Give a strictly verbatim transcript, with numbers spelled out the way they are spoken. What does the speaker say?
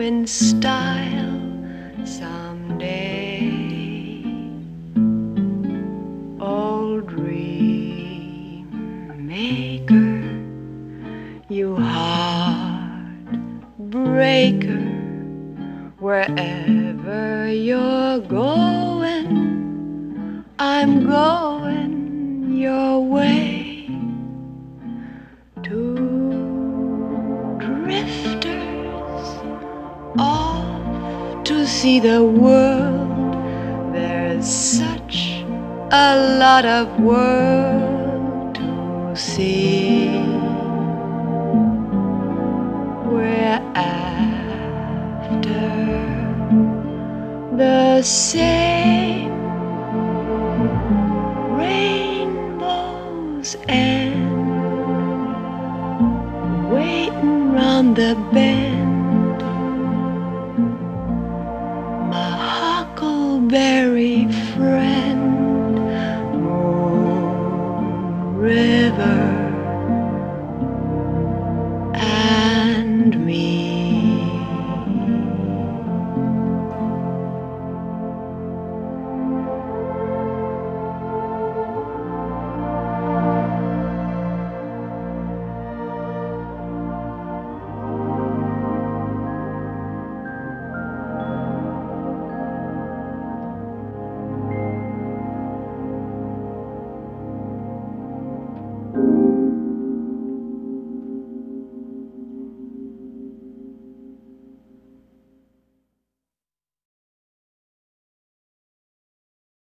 in style someday. Oh, dream maker, you heartbreaker, wherever you're going, I'm going your way. Two drifters off to see the world. There's such a lot of world to see. We're after the same rainbows and waiting round the bend.